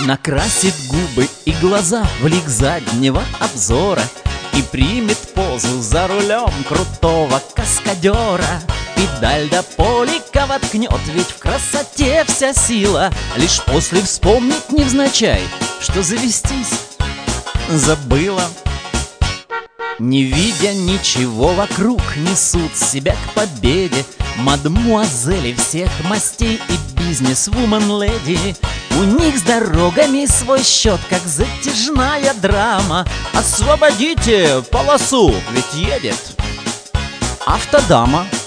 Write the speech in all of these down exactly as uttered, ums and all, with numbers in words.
накрасит губы и глаза в лик заднего обзора и примет позу за рулем крутого каскадера. Педаль до полика воткнет, ведь в красоте вся сила. Лишь после вспомнить невзначай, что завестись забыла. Не видя ничего вокруг, несут себя к победе мадмуазели всех мастей и бизнес-вумен-леди. У них с дорогами свой счет, как затяжная драма. Освободите полосу, ведь едет автодама.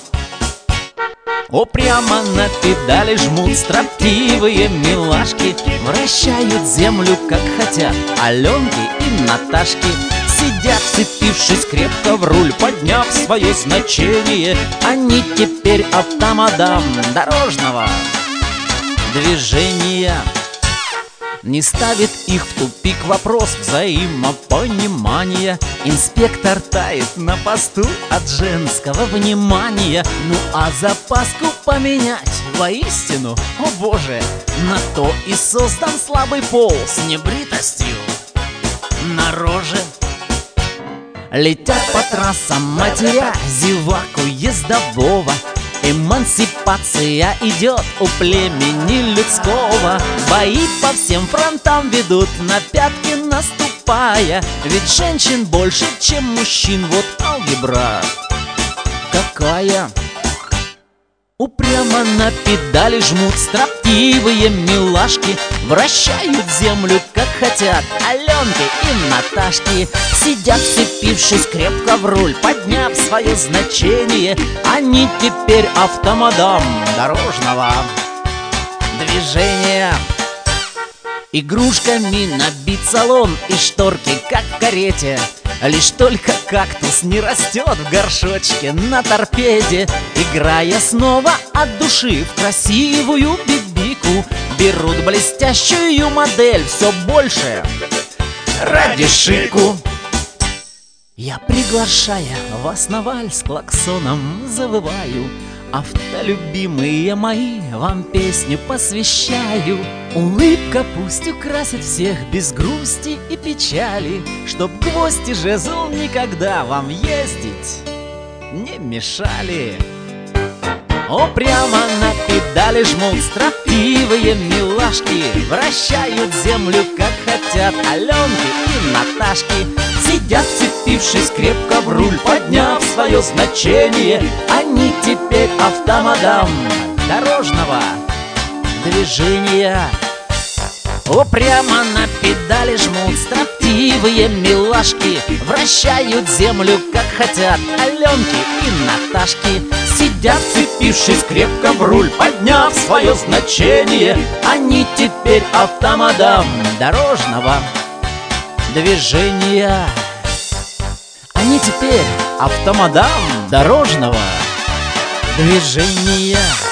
Упрямо на педали жмут строптивые милашки, вращают землю, как хотят Аленки и Наташки. Сидят, вцепившись крепко в руль, подняв свое значение. Они теперь автомадам дорожного движения. Не ставит их в тупик вопрос взаимопонимания. Инспектор тает на посту от женского внимания. Ну а запаску поменять воистину, о боже, на то и создан слабый пол с небритостью на роже. Летят по трассам, матеря зеваку ездового. Эмансипация идет у племени людского. Бои по всем фронтам ведут, на пятки наступая. Ведь женщин больше, чем мужчин, вот алгебра какая. Упрямо на педали жмут строптивые милашки, вращают землю, как хотят Аленки и Наташки. Сидят, вцепившись крепко в руль, подняв свое значение. Они теперь автомадам дорожного движения. Игрушками набит салон и шторки, как в карете. Лишь только кактус не растет в горшочке на торпеде. Играя снова от души в красивую бибику, берут блестящую модель все больше ради шику. Я, приглашая вас на вальс, клаксоном завываю. Автолюбимые мои, вам песню посвящаю. Улыбка пусть украсит всех без грусти и печали, чтоб гвоздь и жезл никогда вам ездить не мешали. О, прямо на педали жмут строптивые милашки, вращают землю, как хотят Аленки и Наташки. Сидят, вцепившись крепко в руль, подняв свое значение. Они теперь автомадам дорожного движения. Упрямо на педали жмут строптивые милашки, вращают землю, как хотят Аленки и Наташки. Сидят, вцепившись крепко в руль, подняв свое значение. Они теперь автомадам дорожного движения. Они теперь автомадам дорожного движения.